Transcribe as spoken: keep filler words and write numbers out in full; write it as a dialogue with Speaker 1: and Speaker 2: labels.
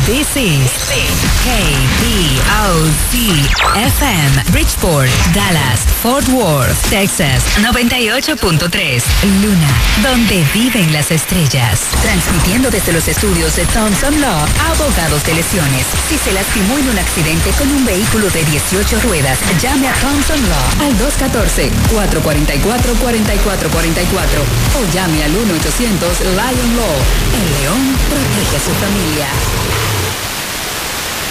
Speaker 1: This is K B O C F M, Bridgeport, Dallas, Fort Worth, Texas, noventa y ocho punto tres. Luna, donde viven las estrellas. Transmitiendo desde los estudios de Thompson Law, abogados de lesiones. Si se lastimó en un accidente con un vehículo de dieciocho ruedas, llame a Thompson Law al dos uno cuatro, cuatro cuatro cuatro, cuatro cuatro cuatro cuatro o llame al uno ochocientos Lion Law. El león protege a su familia.